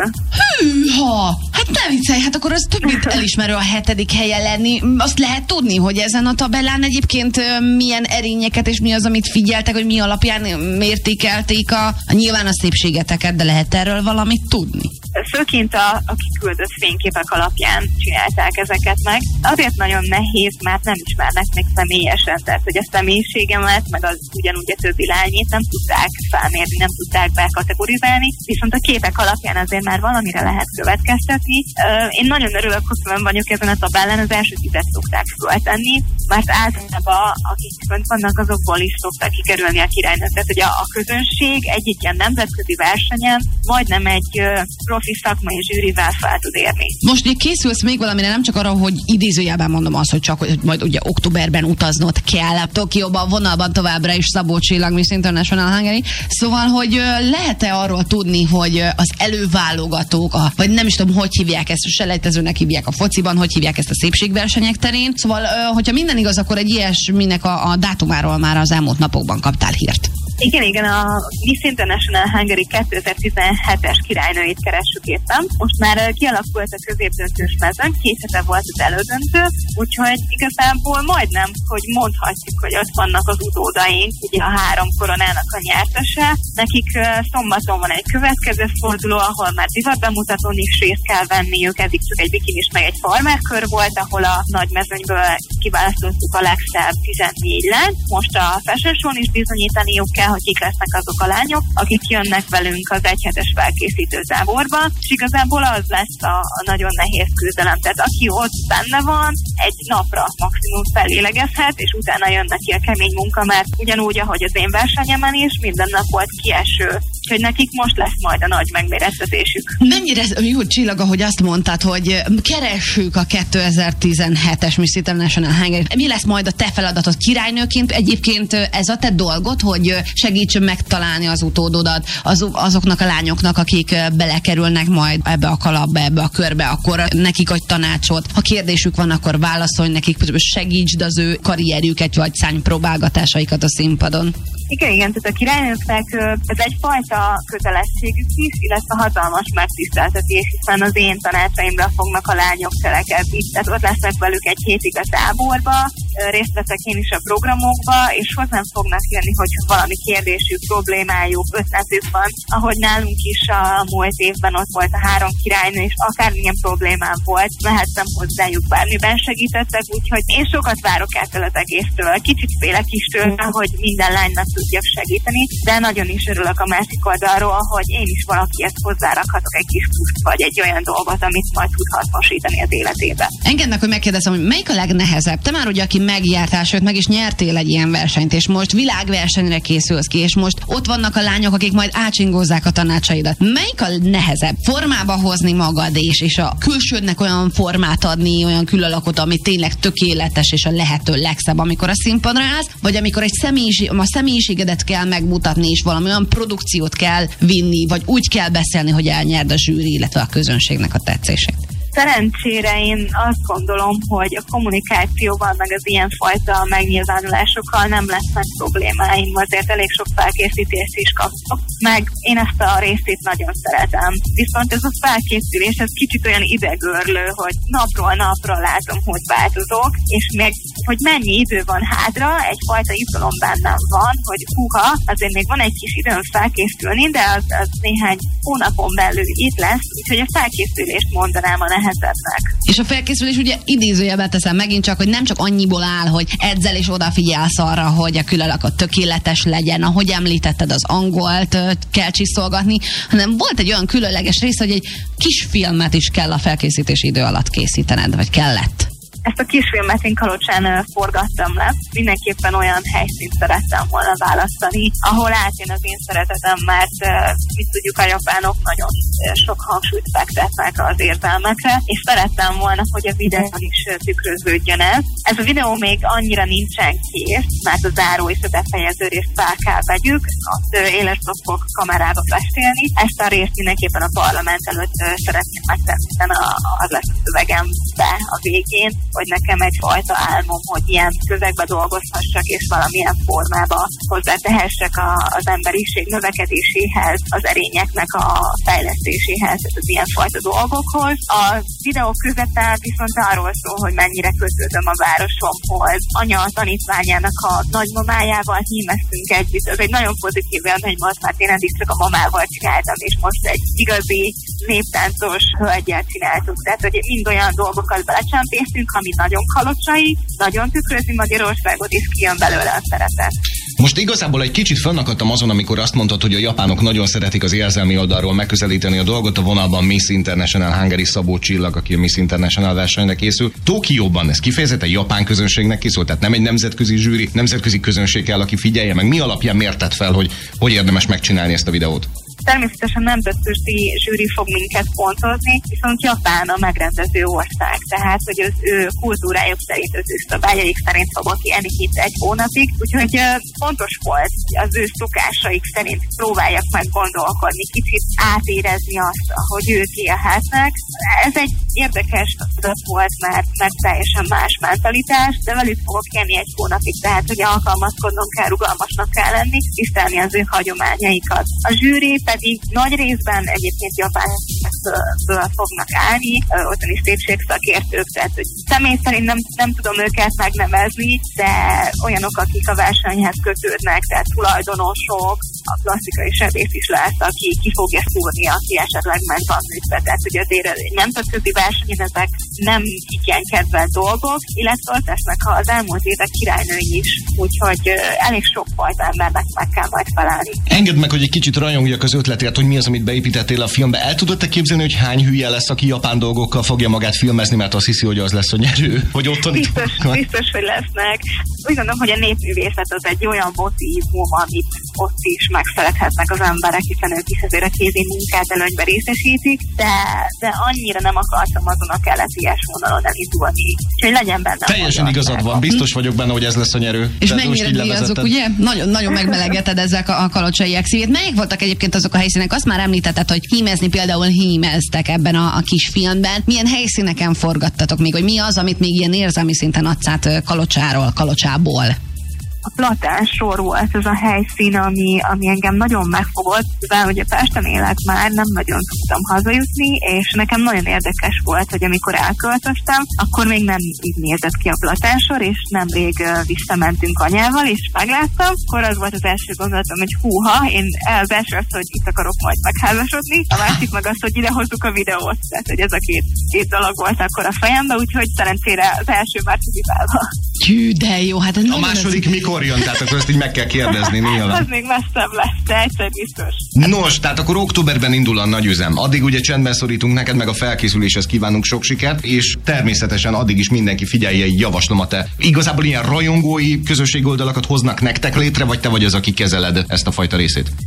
Hűha! Hát nem viccelj, hát akkor az több mint elismerő a 7. helyen lenni. Azt lehet tudni, hogy ezen a tabellán egyébként milyen erényeket és mi az, amit figyeltek, hogy mi alapján értékelték nyilván a szépségeteket, de lehet erről valamit tudni? Főként a kiküldött fényképek alapján csinálták ezeket meg. Azért nagyon nehéz, mert nem ismernek még személyesen, tehát hogy a személyiségemet, meg az ugyanúgy a többi lányét nem tudták felmérni, nem tudták bekategorizálni, viszont a képek alapján azért már valamire lehet következtetni. Én nagyon örülök, hogy fönn vagyok ezen a tabellán, az első 10 szokták föltenni, mert általában akik fönt vannak, azokból is szokták kikerülni a királynők. Tehát, hogy a közönség egyik ilyen nemzetközi versenyen majdnem egy profi szakmai zsűrivel fel tud érni. Most még készülsz még valamire, nem csak arra, hogy idézőjelben mondom azt, hogy csak hogy majd ugye októberben utaznod kell a Tokióban, vonalban továbbra is Szabó Csillag, Miss International Hungary. Szóval, hogy lehet-e arról tudni, hogy az előválogatók, vagy nem is tudom, hogy hívják ezt, selejtezőnek hívják a fociban, hogy hívják ezt a szépségversenyek terén. Szóval, hogyha minden igaz, akkor egy ilyesminek a dátumáról már az elmúlt napokban kaptál hírt. Igen, a Miss International Hungary 2017-es királynőit keressük éppen. Most már kialakult a középdöntős mezőn, 2 hete volt az elődöntő, úgyhogy igazából majdnem, hogy mondhatjuk, hogy ott vannak az utódaink, ugye a 3 koronának a nyertese. Nekik szombaton van egy következő forduló, ahol már divatbemutatón is részt kell venniük, eddig csak egy bikinis meg egy farmerkör volt, ahol a nagy mezőnyből kiválasztottuk a legszebb 14 lányt. Most a fashion show-n is bizonyítaniuk kell, hogy kik lesznek azok a lányok, akik jönnek velünk az egyhetes felkészítő táborba, és igazából az lesz a nagyon nehéz küzdelem. Tehát aki ott benne van, egy napra maximum fellélegezhet, és utána jön neki a kemény munka, mert ugyanúgy, ahogy az én versenyemen is, minden nap volt kieső. Úgyhogy nekik most lesz majd a nagy megmérettetésük. Mennyire jó, Csillag, ahogy azt mondtad, hogy keressük a 2017-es Miss International Hungary. Mi lesz majd a te feladatod királynőként? Egyébként ez a te dolgod, hogy segíts megtalálni az utódodat azoknak a lányoknak, akik belekerülnek majd ebbe a kalapba, ebbe a körbe, akkor nekik adj tanácsot. Ha kérdésük van, akkor válaszolj nekik, segítsd az ő karrierjüket, vagy szánypróbálgatásaikat a színpadon. Igen, tehát a királynőknek ez egyfajta kötelességük is, illetve hatalmas megtiszteltetés, hiszen az én tanácsaimra fognak a lányok cselekedni. Tehát ott lesznek velük egy hétig a táborba, részt veszek én is a programokba, és hozzám fognak jönni, hogyha valami kérdésük, problémájuk, ötletük van. Ahogy nálunk is a múlt évben ott volt a 3 királynő, és akármilyen problémám volt, mehettem hozzájuk, bármiben segítettek, úgyhogy én sokat várok ettől az egésztől. Kicsit félek is tőle, hogy minden lánynak tudjak segíteni, de nagyon is örülök a másik oldalról, hogy én is valakihez hozzárakhatok egy kis pluszt, vagy egy olyan dolgot, amit majd tud hasznosítani az életébe. Engedd meg, hogy megkérdezem, hogy melyik a legnehezebb? Te már ugye, aki megjártál, sőt meg is nyertél egy ilyen versenyt, és most világversenyre készülsz ki, és most ott vannak a lányok, akik majd átsingózzák a tanácsaidat. Melyik a nehezebb? Formába hozni magad, és a külsődnek olyan formát adni, olyan külalakot, ami tényleg tökéletes, és a lehető legszebb, amikor a színpadra állsz, vagy amikor a személyiségedet kell megmutatni, és valami olyan produkciót kell vinni, vagy úgy kell beszélni, hogy elnyerd a zsűri, illetve a közönségnek a tetszését. Szerencsére én azt gondolom, hogy a kommunikációban, meg az ilyenfajta megnyilvánulásokkal nem lesznek problémáim, azért elég sok felkészítést is kapok, meg én ezt a részét nagyon szeretem. Viszont ez a felkészülés, ez kicsit olyan idegörlő, hogy napról napra látom, hogy változok, és meg hogy mennyi idő van hátra, egyfajta izgalom bennem van, hogy húha, azért még van egy kis időn felkészülni, de az néhány hónapon belül itt lesz, úgyhogy a felkészülést mondanám a nehezebbnek. És a felkészülés ugye idézőjelbe teszem megint csak, hogy nem csak annyiból áll, hogy edzel és odafigyelsz arra, hogy a külalakot tökéletes legyen, ahogy említetted, az angolt kell csiszolgatni, hanem volt egy olyan különleges rész, hogy egy kis filmet is kell a felkészítési idő alatt készítened, vagy kellett. Ezt a kisfilmet én Kalocsán forgattam le. Mindenképpen olyan helyszínt szerettem volna választani, ahol átjön az én szeretetem, mert mit tudjuk, a japánok nagyon sok hangsúlyt fektetnek az érzelmekre, és szerettem volna, hogy a videón is tükröződjön ez. Ez a videó még annyira nincsen kész, mert a záró és a befejező részt fel kell vegyük, azt élesdobok kamerába festélni. Ezt a részt mindenképpen a parlament előtt szeretném megtenni, hiszen az lesz a szövegembe a végén, hogy nekem egyfajta álmom, hogy ilyen közegbe dolgozhassak, és valamilyen formába hozzátehessek az emberiség növekedéséhez, az erényeknek a fejlesztéséhez, az ilyenfajta dolgokhoz. A videó közete viszont arról szól, hogy mennyire kötődöm a városomhoz. Anya a tanítványának a nagymamájával hímeztünk együtt. Ez egy nagyon pozitív élmény volt, mert én eddig csak a mamával csináltam, és most egy igazi néptáncos hölgyel csináltuk. Tehát, hogy mind olyan dolgokat belecsempésztünk, ami nagyon kalocsai, nagyon tükrözi Magyarországot, és kijön belőle a szeretet. Most igazából egy kicsit fönnakadtam azon, amikor azt mondtad, hogy a japánok nagyon szeretik az érzelmi oldalról megközelíteni a dolgot. A vonalban Miss International Hungary Szabó Csillag, aki a Miss International versenyre készül. Tokióban ez kifejezetten japán közönségnek készült, tehát nem egy nemzetközi zsűri, nemzetközi közönség kell, aki figyelje meg. Mi alapján mérted fel, hogy érdemes megcsinálni ezt a videót? Természetesen nemzetközi zsűri fog minket pontozni, viszont Japán a megrendező ország, tehát hogy az ő kultúrájuk szerint, az ő szabályaik szerint fogok élni itt egy hónapig, úgyhogy fontos volt, hogy az ő szokásaik szerint próbáljak meg gondolkodni, kicsit átérezni azt, ahogy ők élhetnek. Ez egy érdekes adat volt, mert teljesen más mentalitás, de velük fogok élni egy hónapig, tehát hogy alkalmazkodnom kell, rugalmasnak kell lenni, tisztelni az ő hagyományaikat. A zsűri pedig nagy részben egyébként japánokból fognak állni, otthon is szépségszakértők, tehát hogy személy szerint nem tudom őket megnevezni, de olyanok, akik a versenyhez kötődnek, tehát tulajdonosok, a klasszikai sebész is lesz, aki ki fogja szúrni, aki esetleg ment a műtbe. Tehát, hogy azért nemzetközi versenyen ezek nem igen kedvelt dolgok, illetve ott lesznek az elmúlt évek királynői is, úgyhogy elég sok fajta embernek meg kell majd felelni. Engedd meg, hogy egy kicsit rajongjak az ötletért, hogy mi az, amit beépítettél a filmbe. El tudod-e képzelni, hogy hány hülye lesz, aki japán dolgokkal fogja magát filmezni, mert azt hiszi, hogy az lesz a nyerő? Hogy otthon biztos, hogy lesznek. Úgy gondolom, hogy a népművészet az egy olyan motívum, amit ott is megszerethetnek az emberek, hiszen ők is azért a kézi munkát előnybe részesítik, de annyira nem akartam azon a kelleties vonalon elindulni. Úgyhogy legyen benne. Teljesen igazad van, biztos vagyok benne, hogy ez lesz a nyerő. És mennyire díjazok, ugye? Nagyon megmelegeted ezzel a kalocsai exívét. Melyik voltak egyébként azok a helyszínek? Azt már említetted, hogy hímezni például hímeztek ebben a kis filmben. Milyen helyszíneken forgattatok még, hogy mi az, amit még ilyen érzelmi szinten adsz át Kalocsából? A Platán sor volt ez a helyszín, ami engem nagyon megfogott, mivel ugye Pesten élek már, nem nagyon tudtam hazajutni, és nekem nagyon érdekes volt, hogy amikor elköltöztem, akkor még nem így nézett ki a Platán sor, és nemrég visszamentünk anyával, és megláttam, akkor az volt az első gondolatom, hogy húha, én az első az, hogy itt akarok majd megházasodni, a másik meg az, hogy ide hozzuk a videót, tehát hogy ez a két dolog volt akkor a fejembe, úgyhogy szerencsére az első már kiválva. Hű, de jó, hát ez a második mikor jön? Tehát akkor ezt így meg kell kérdezni, nyilván. Az még messzebb lesz, de egyszer biztos. Nos, tehát akkor októberben indul a nagy üzem. Addig ugye csendben szorítunk neked, meg a felkészüléshez kívánunk sok sikert, és természetesen addig is mindenki figyelje, javaslom a te. Igazából ilyen rajongói közösségoldalakat hoznak nektek létre, vagy te vagy az, aki kezeled ezt a fajta részét?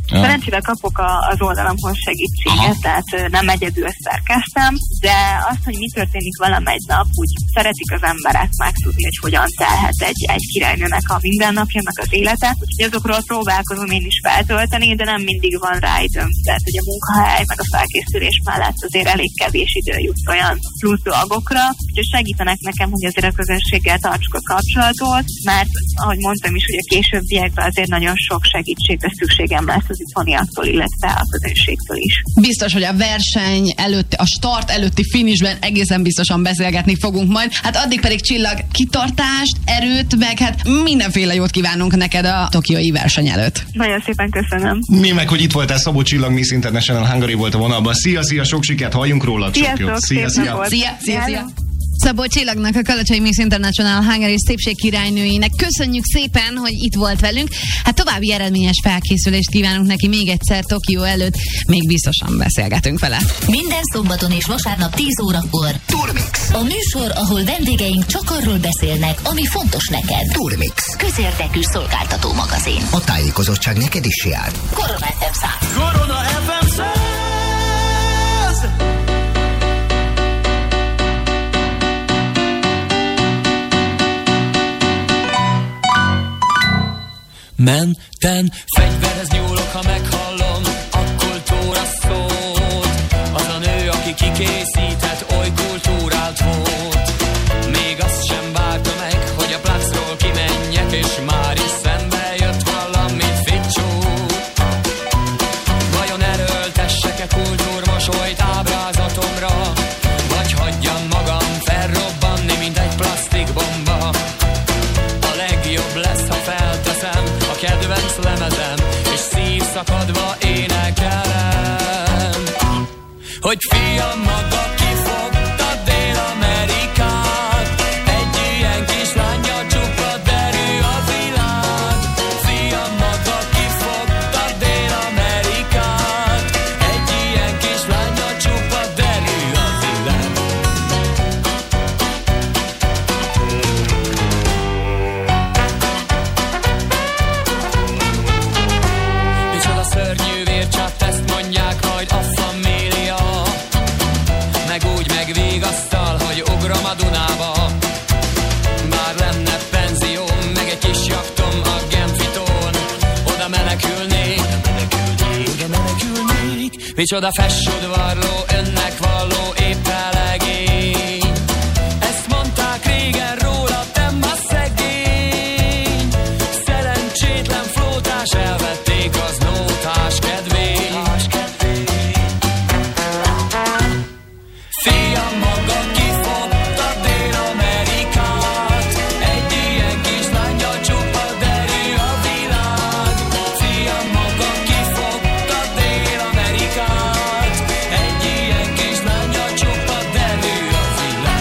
Szerencsére kapok az oldalamhoz segítséget, tehát nem egyedül szerkeztem, de azt, hogy mi történik velem egy nap, úgy szeretik az emberek megtudni, hogy hogyan telhet egy királynőnek a mindennapjának az élete. Úgyhogy azokról próbálkozom én is feltölteni, de nem mindig van rá időm. Tehát, hogy a munkahely meg a felkészülés mellett azért elég kevés idő jut olyan plusz dolgokra, úgyhogy segítenek nekem, hogy azért a közönséggel tartsuk a kapcsolatot, mert ahogy mondtam is, hogy a későbbiekben azért nagyon sok segítségre szükségem lesz az itthoniaktól, illetve a közönségtől is. Biztos, hogy a verseny előtt, a start előtti finishben egészen biztosan beszélgetni fogunk majd. Hát addig pedig Csillag, kitartást, erőt, meg hát mindenféle jót kívánunk neked a tokiói verseny előtt. Nagyon szépen köszönöm. Mi meg, hogy itt voltál, Szabó Csillag, Miss International Hungary volt a vonalban. Szia, sok sikert, halljunk rólad. Szia. Szabó Csillagnak, a Kalocsai Miss International Hungary szépségkirálynőjének köszönjük szépen, hogy itt volt velünk. Hát további eredményes felkészülést kívánunk neki még egyszer Tokió előtt. Még biztosan beszélgetünk vele. Minden szombaton és vasárnap 10 órakor Turmix. A műsor, ahol vendégeink csak arról beszélnek, ami fontos neked. Turmix. Közérdekű szolgáltató magazin. A tájékozottság neked is jár. Korona FM 100. Korona FM 100. Menten, fegyverhez nyúlok, ha meghallom a kultúra szót. Az a nő, aki kikészített, oly kultúrált volt. Még azt sem várta meg, hogy a placról kimenjek, és már is szembe jött valami ficsó. Vajon erőltessek-e kultúrmosolyt ábrázatomra, vagy hagyjam magam felrobbanni, mint egy plastikbomba? A legjobb lesz, ha felteszem a kedvenc lemezem, és szívszakadva énekelem, hogy fiam, maga kifogta Dél-Amerikát, egy ilyen kislánnyal csupa derű a világ. Fiam, maga kifogta Dél-Amerikát, egy ilyen kislánnyal csupa derű a világ. Micsoda szörnyű vércsatt, ezt mondják majd a família, meg úgy megvigasztal, hogy ugrom a Dunába. Bár lenne penzióm, meg egy kis jaktom a Genfitón, oda menekülnék. Micsoda fessudvarló, önnek valló épp elegény. Ezt mondták régen róla, te ma szegény. Szerencsétlen flótás, elvették az nótás kedvény. Fiam, maga kifogta Dél-Amerikát, egy ilyen kislánnyal csupa derű a világ. Fiam, maga kifogta Dél-Amerikát, egy ilyen kislánnyal csupa derű a világ.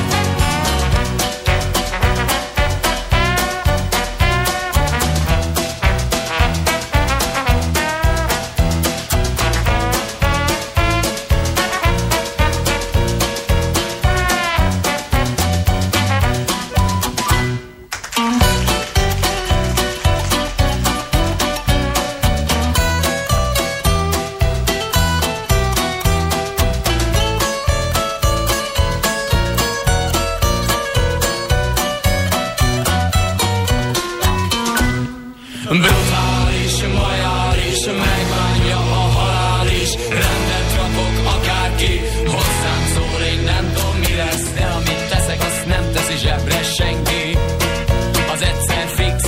Brutális, majális, megbánja a halál is. Rendet rakok akárki, hozzám szól, én nem tudom mi lesz, de amit teszek, azt nem teszi zsebre senki. Az egyszer fix.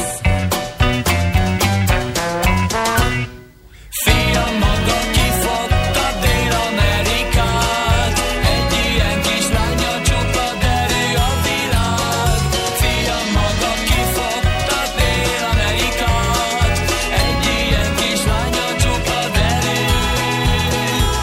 Fiam, maga kifogta Dél-Amerikát, egy ilyen kislánnyal csupa derű a világ. Fiam, maga kifogta Dél-Amerikát, egy ilyen kislánnyal csupa derű.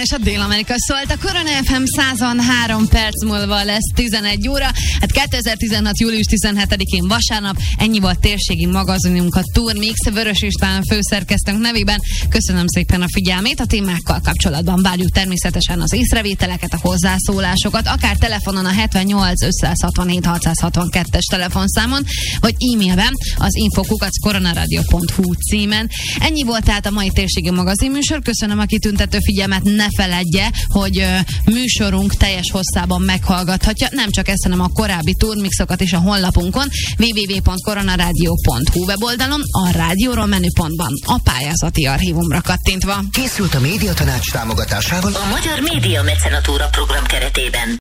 és a Dél-Amerika szólt. A Korona FM 103 perc múlva lesz 11 óra. Hát 2016. július 17-én vasárnap. Ennyi volt térségi magazinunk, a Turmix. Vörös István főszerkesztőnk nevében köszönöm szépen a figyelmét. A témákkal kapcsolatban várjuk természetesen az észrevételeket, a hozzászólásokat, akár telefonon a 78 567 662-es telefonszámon, vagy e-mailben az info@koronaradio.hu címen. Ennyi volt tehát a mai térségi magazinműsor. Köszönöm a kitüntető figyelmet, ne feledje, hogy műsorunk teljes hosszában meghallgathatja, nem csak ezt, hanem a korábbi turmixokat is a honlapunkon, www.koronaradio.hu weboldalon, a rádióról menüpontban, a pályázati archívumra kattintva. Készült a Médiatanács támogatásával a Magyar Média Mecenatúra program keretében.